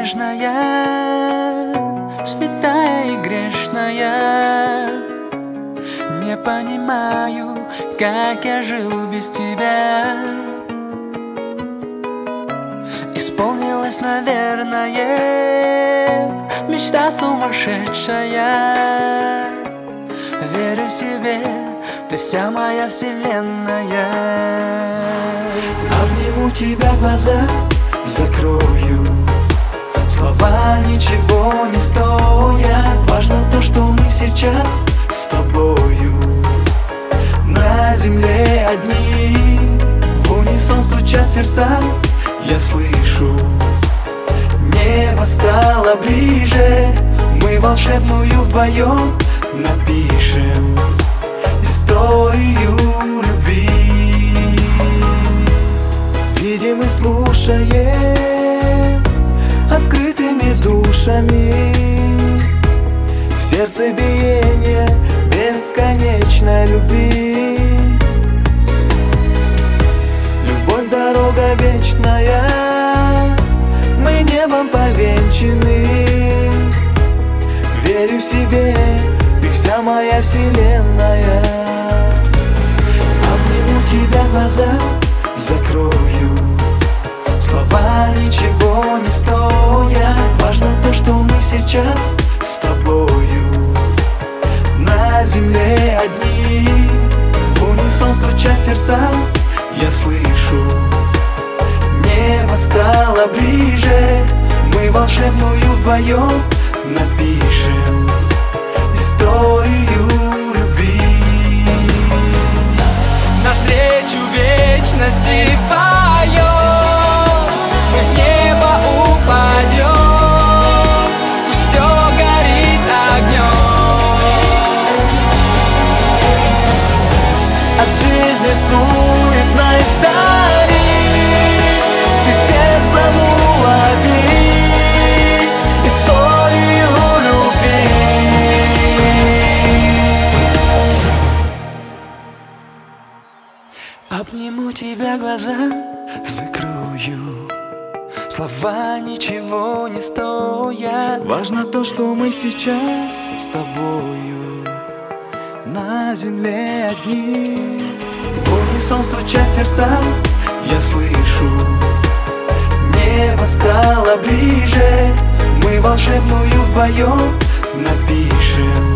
нежная, святая и грешная. Не понимаю, как я жил без тебя. Исполнилась, наверное, мечта сумасшедшая. Верю себе, ты вся моя вселенная. Обниму тебя, глаза закрою, слова ничего не стоят. Важно то, что мы сейчас с тобою на земле одни. В унисон стучат сердца, я слышу, небо стало ближе. Мы волшебную вдвоем напишем историю любви. Видим и слушаем открытыми душами, сердце биение бесконечной любви. Любовь дорога вечная, мы небом повенчаны. Верю себе, ты вся моя вселенная. Обниму тебя, глаза закрою, слова ничего не стоят. Важно то, что мы сейчас с тобою на земле одни. В унисон стучат сердца, я слышу, небо стало ближе. Мы волшебную вдвоем напишем историю любви. Навстречу вечности вдвоем мы в небо упадем. Пусть все горит огнем. От жизни суетной вдали ты сердцем улови историю любви. Обниму тебя, глаза закрою, слова ничего не стоят. Важно то, что мы сейчас с тобою на земле одни. В унисон стучат сердца, я слышу, небо стало ближе. Мы волшебную вдвоем напишем